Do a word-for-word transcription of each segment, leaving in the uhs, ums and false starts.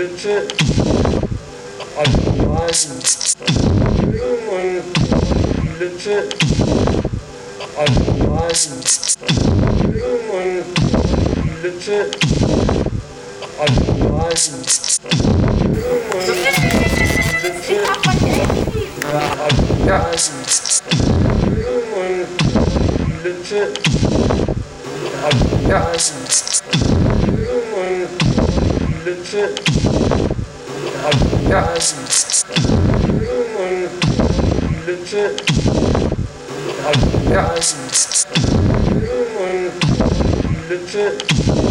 legit. Autobahn. Irgendwann legit. Autobahn. Irgendwann legit. Autobahn. Ja. Legit. Ja. Legit. Ja. Legit. Ja. Legit.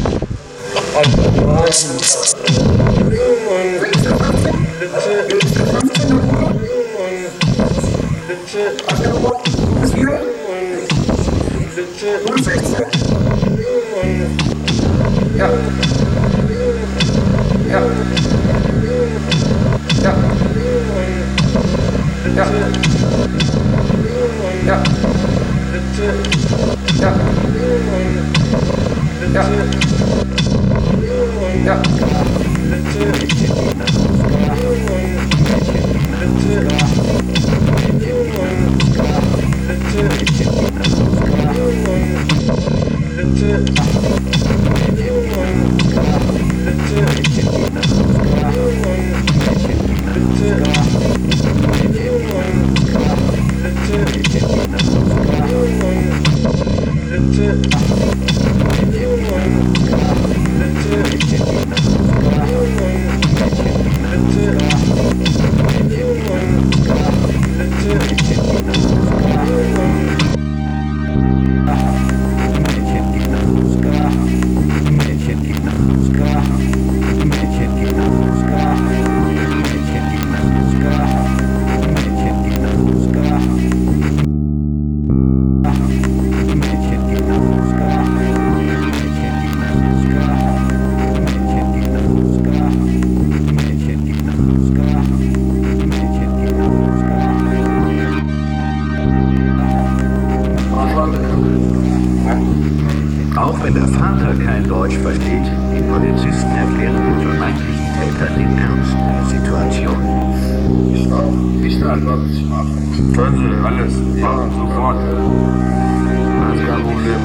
Ja. Ja. Ja. Ja. Ja. Ja. Ja. Ja. Auch wenn der Vater kein Deutsch versteht, die Polizisten erklären den vermeintlichen Tätern den Ernst der Situation. Ich kann was machen. Können Sie alles machen, sofort. Das ist kein Problem.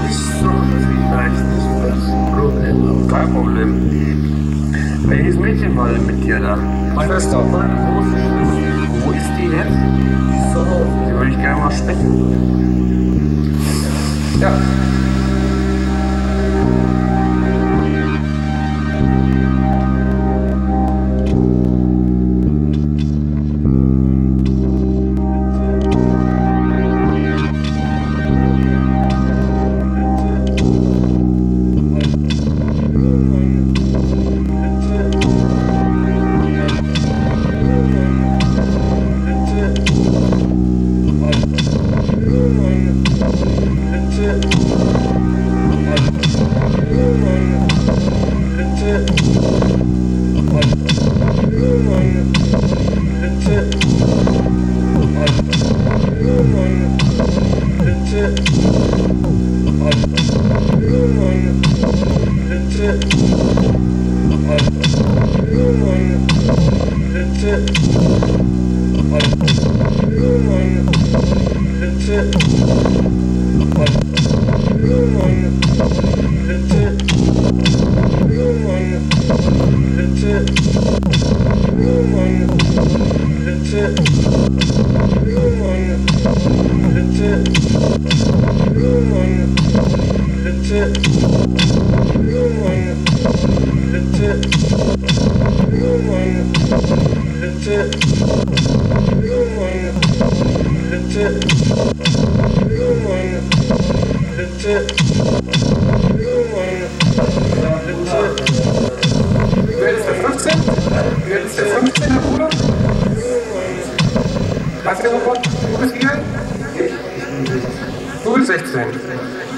Problem. Kein Problem. Welches Mädchen war denn mit dir da? Meine Schwester. Meine große Schwester. Wo ist die jetzt? Die ist zu Hause. Die würde ich gerne mal sprechen. Ja. Was ist der Robot? Du bist wie alt? Du bist sechzehn.